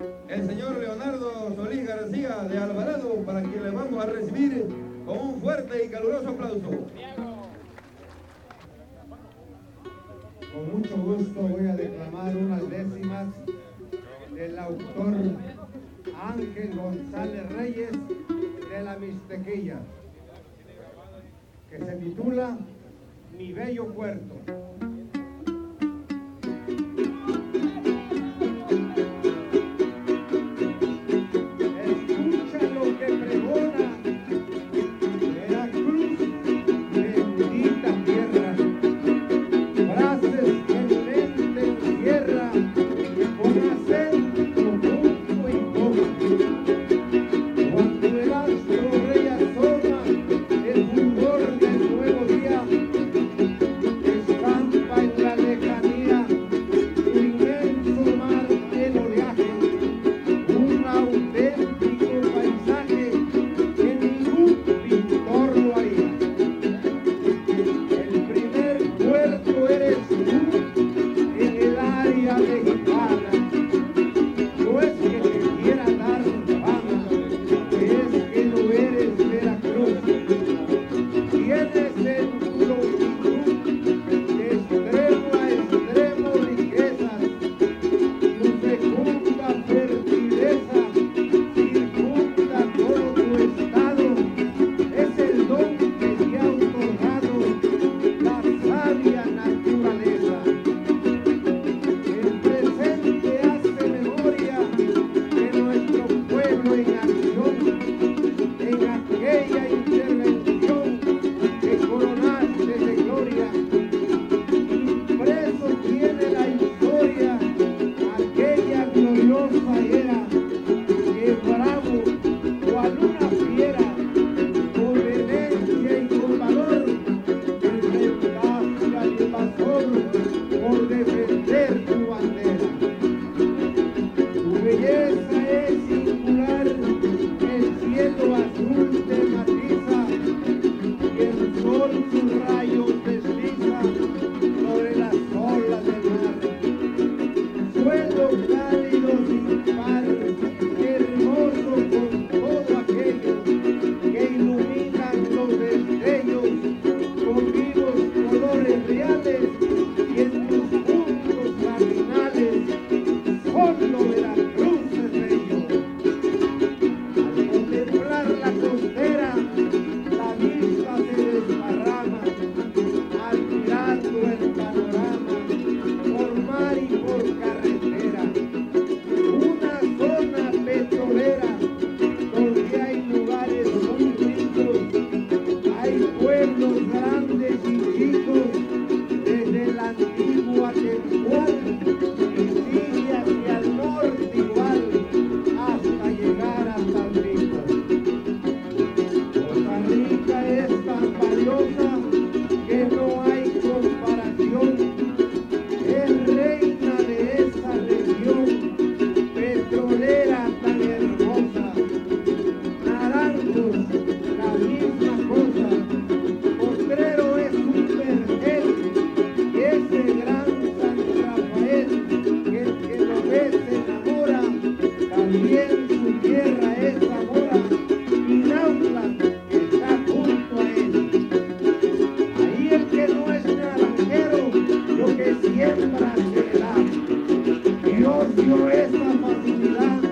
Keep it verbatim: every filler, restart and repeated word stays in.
el señor Leonardo Solís García de Alvarado, para quien le vamos a recibir con un fuerte y caluroso aplauso. Con mucho gusto voy a declamar unas décimas del autor Ángel González Reyes de la Mixtequilla, que se titula Mi Bello Puerto. Dios dio esa facilidad